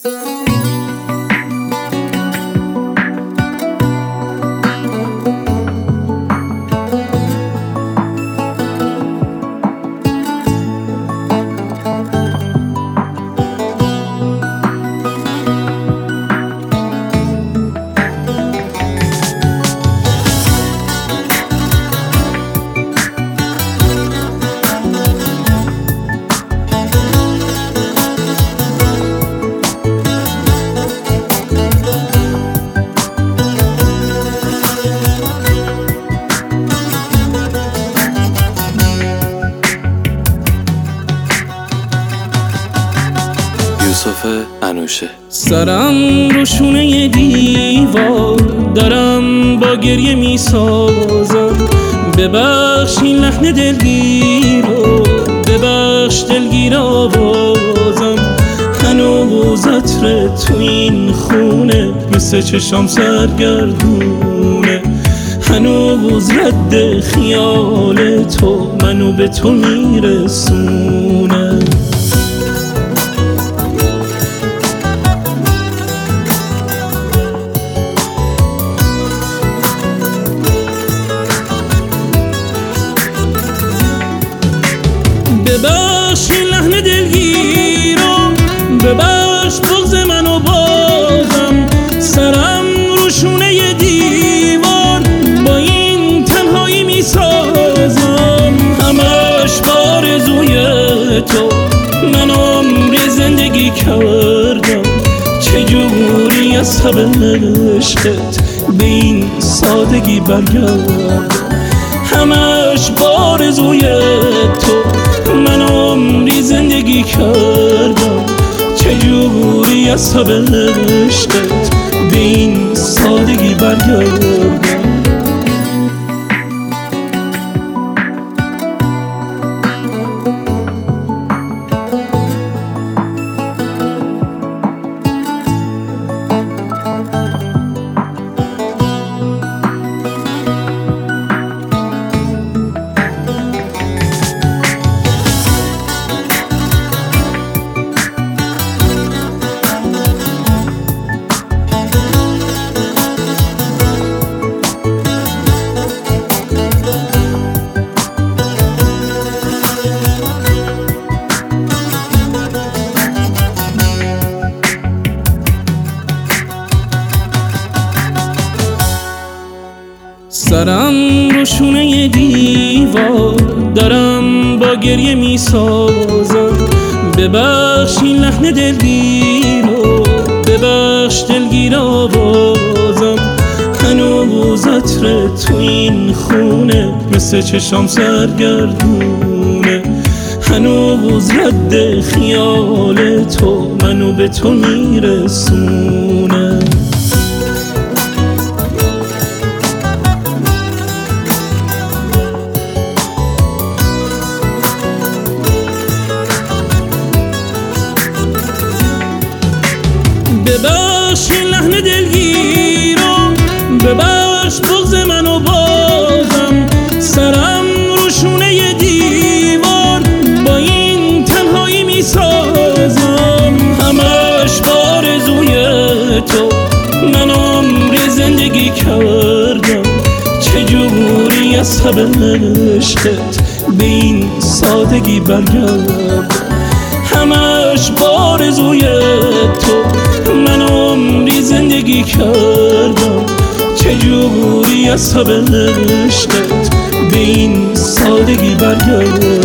یوسف انوشه. سرم رو شونه دیوار دارم با گریه می سازم، ببخش این لحن دلگیر رو، ببخش دلگیر آوازم. هنوز عطر تو این خونه مثل چشام سرگردونه، هنوز رد خیال تو منو به تو میرسونه. ببخش این لحن دلگیرم، ببخش بغض منو بازم. سرم رو شونه دیوار با این تنهایی میسازم، همش بارزوی تو من عمری زندگی کردم. چجوری از تب عشقت به این سادگی برگردم، همش بارزوی تو من عمری زندگی کردم. چجوری از تب عشقت به این سادگی برگردم. سرم رو شونه دیوار دارم با گریه می سازم، ببخش این لحن دلگیر رو، ببخش دلگیر آوازم. هنوز عطر تو این خونه مثل چشام سرگردونه، هنوز رد خیال تو منو به تو میرسونه. ببخش این لحن دلگیرم، ببخش بغض منو بازم. سرم رو شونه دیوار با این تنهایی میسازم، همش بارزوی تو من عمری زندگی کردم. چجوری از تب عشقت به این سادگی برگردم، همش بارزوی تو من عمری زندگی کردم. چجوری از تب عشقت به این سادگی برگردم.